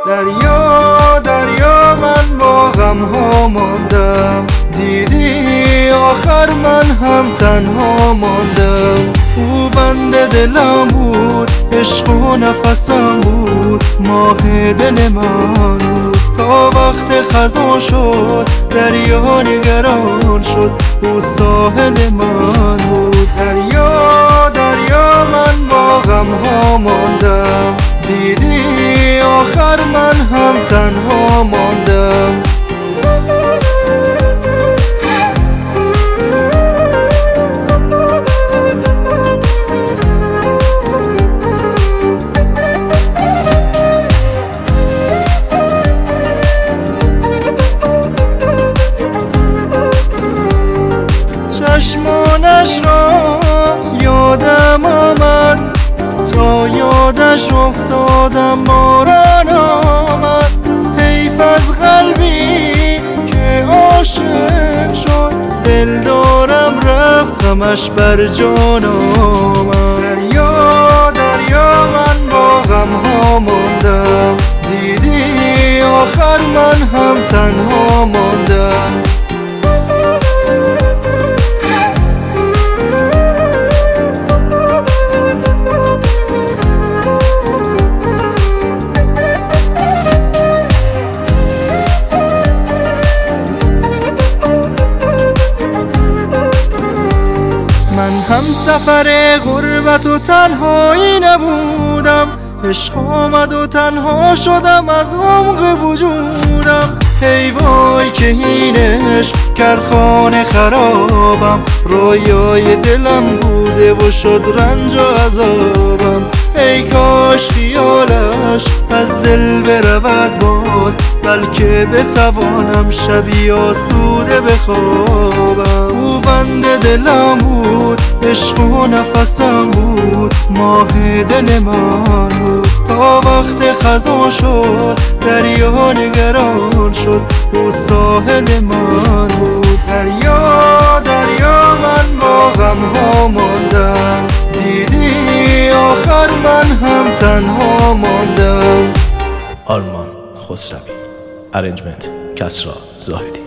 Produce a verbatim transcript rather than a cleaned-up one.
دریا دریا من با غم ها ماندم، دیدی آخر من هم تنها ماندم. او بند دلم بود، عشق و نفسم بود، ماه دل من بود. تا وقت خزان شد دریا نگران شد، او ساحل من بود. دریا دریا من با غم ها ماندم، دیدی آخر من هم تنها ماندم. چشمانش را یادم آمد، تا یادش افتادم باران آمد. حیف از قلبی که عاشق شد، دل دارم رفت غمش بر جان آمد. دریا دریا من با غم ها ماندم، دیدی آخر من هم تنها ماندم. من هم سفر غربت و تنهایی نبودم، عشق آمد و تنها شدم از عمق وجودم. ای وای که این عشق کرد خانه خرابم، رویای دلم بوده و شد رنج و عذابم. ای کاش خیالش از دل برود باز، بلکه بتوانم شبی آسوده بخوابم. او بند دلم بود، عشق و نفسم بود، ماه دل من بود. تا وقت خزان شد دریا نگران شد، او ساحل من بود. دریا دریا من با غم ها ماندم، دیدی آخر من هم تنها ماندم. آرمان خسروی، ارنجمنت کسرا زاهدی.